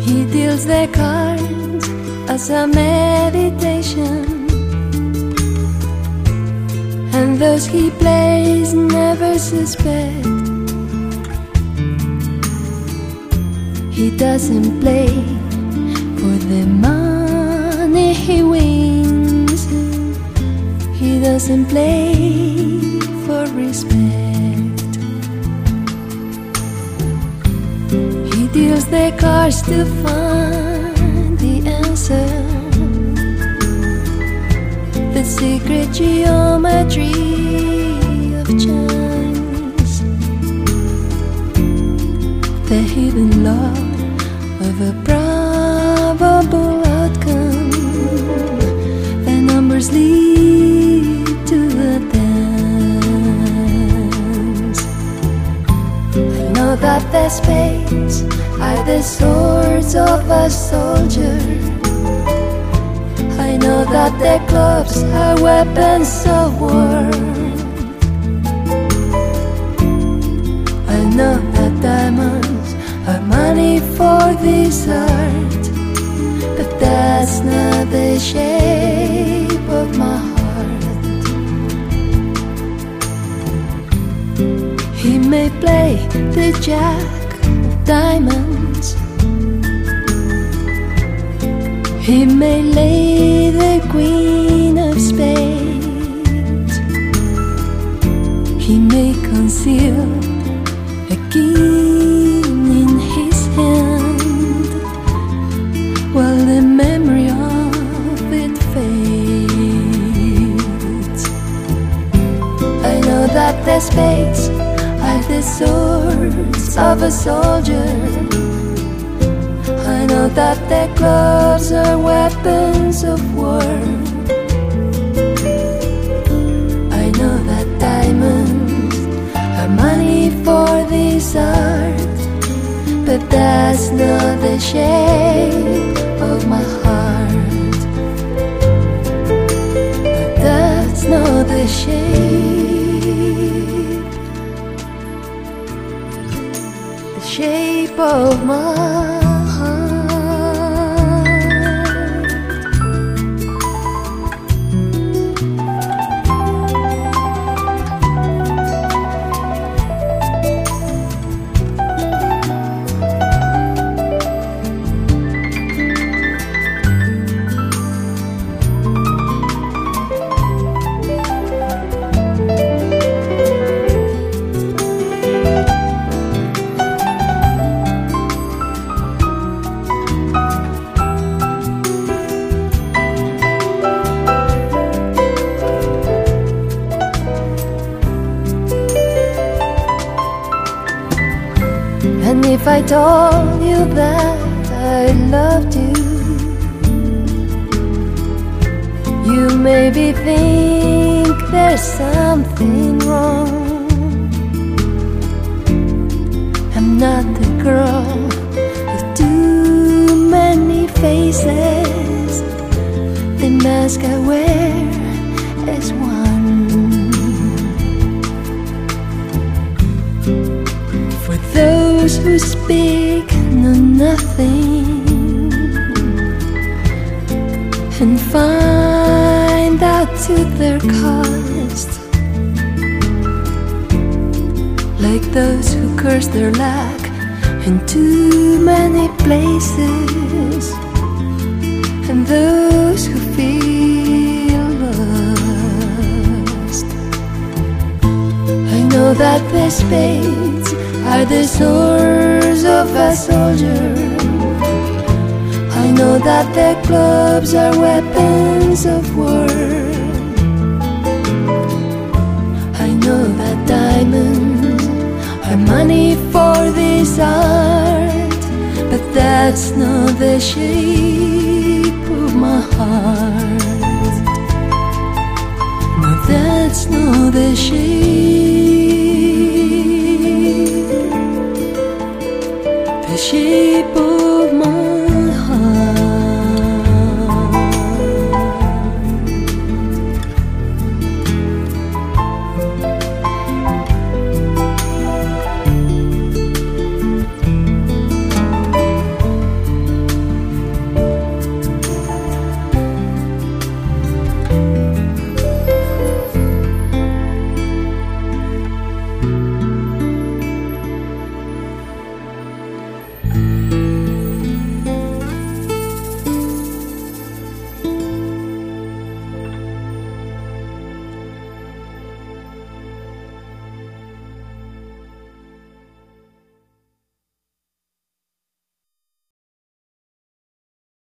He deals the cards as a meditation, and those he plays never suspect. He doesn't play for the money he wins. He doesn't play for respect. He deals the cards to find the answer, the secret geometry of chance, the hidden law of a probable outcome. The numbers lead to the dance. I know that the spades are the swords of a soldier. I know that the clubs are weapons of war. I know that diamonds are money for this art, but that's not the shape of my heart. He may play the jack of diamonds, he may lay the queen of spades, he may conceal a king in his hand while the memory of it fades. I know that the spades are the swords of a soldier. I know that the clubs are weapons of war. I know that diamonds are money for this art, but that's not the shape of my heart. But that's not the shape of my heart. And if I told you that I loved you, you maybe think there's something wrong. I'm not the girl with too many faces. The mask I wear is one. For those who speak know nothing and find out to their cost, like those who curse their lack in too many places, and those who feel lost. I know that the spades are the swords of a soldier. I know that the clubs are weapons of war. I know that diamonds are money for this art, but that's not the shape of my heart. No, that's not the shape of